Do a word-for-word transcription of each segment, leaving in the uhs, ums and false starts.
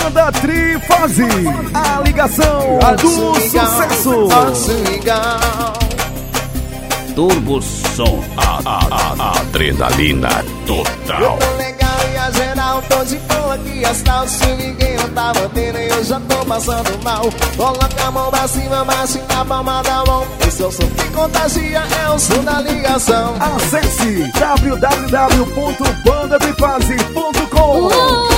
Banda Trifase, a ligação do sucesso. Turbo Som, a, a, a, a adrenalina total. Eu tô legal e a geral, tô de boa aqui astral. Se ninguém não tá mantendo, eu já tô passando mal. Coloca a mão pra cima, bate na palma da mão. Esse é o som que contagia, é o som da ligação. Acesse w w w ponto banda trifase ponto com.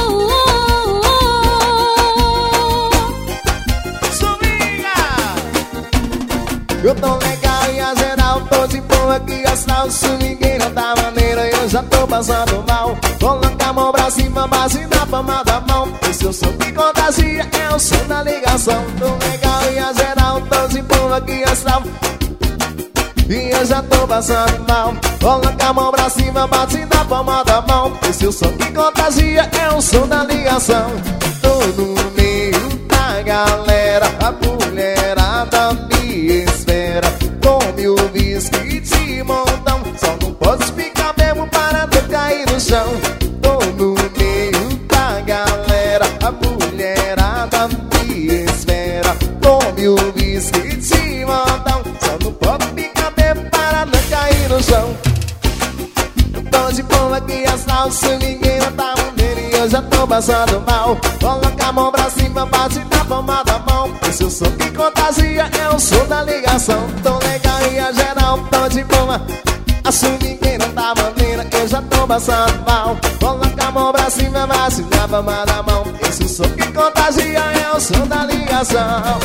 Eu tô legal e a geral, tô de boa aqui astral. Se ninguém não tá maneira, eu já tô passando mal. Coloca a mão pra cima, bate na palma da mão. Esse é o som que contagia, é o som da ligação. Tô legal e a geral, tô de boa aqui astral. E eu já tô passando mal. Coloca a mão pra cima, bate na palma da mão. Esse é o som que contagia, é o som da ligação. Tô no meio da galera, a mulherada me espera. Tome o whisky de montão, só não posso ficar mesmo para não cair no chão. Tô no meio da galera, a mulherada me espera. Tome o whisky de montão, só não posso ficar mesmo para não cair no chão. Tô de boa aqui astral, se ninguém não tá mandando e eu já tô passando mal. Coloca a mão pra cima, bate na palma da mão. Esse é o som que contagia, é o som da ligação. Tô legal e a geral, tô de boa. Se ninguém não tá mandando, eu já tô passando mal. Coloca a mão pra cima, bate na palma da mão. Esse é o som que contagia, é o som da ligação.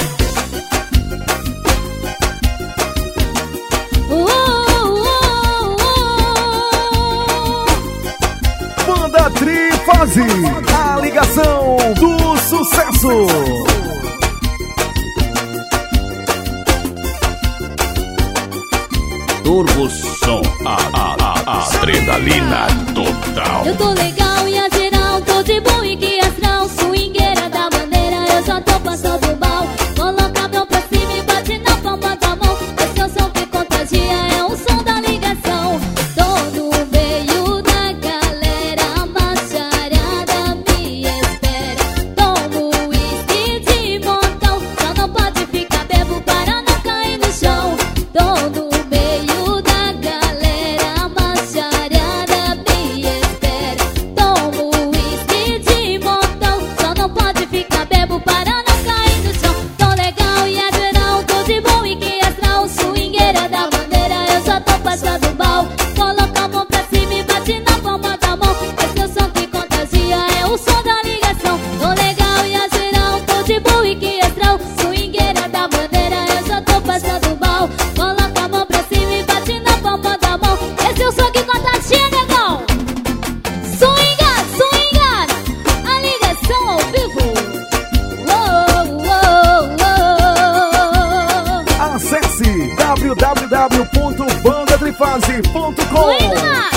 Banda Trifase, a ligação do sucesso. Turbo Som, a, a, a, a adrenalina total. Eu tô legal e a geral, tô de boa e que astral. Swingueira da bandeira, eu já tô passando mal. Coloca a mão pra cima e bate na palma da mão. Esse é o som que contagia, é o som da ligação. Tô no meio da galera, a macharada me espera. Tomo uísque de montão, só não pode ficar bebo para não cair no chão. Tô no meio da galera, a macharada me espera. Tomo uísque de montão, só não pode ficar bebo para não cair no chão. Tô legal e é geral, tô de bom e que astral. Swingueira da bandeira, eu já tô passando mal. Coloca a mão pra cima e bate na palma da mão. Esse é o som que contagia, é o som da ligação. Tô legal e é geral, tô de bom e que astral. Swingueira da bandeira, eu já tô passando mal. Coloca a mão pra cima e bate na palma da mão. Esse é o som que contagia, negão. Swinga, swinga, a ligação ao vivo. Uou, uou, uou. Acesse w w w ponto banda trifase ponto com. Swinga!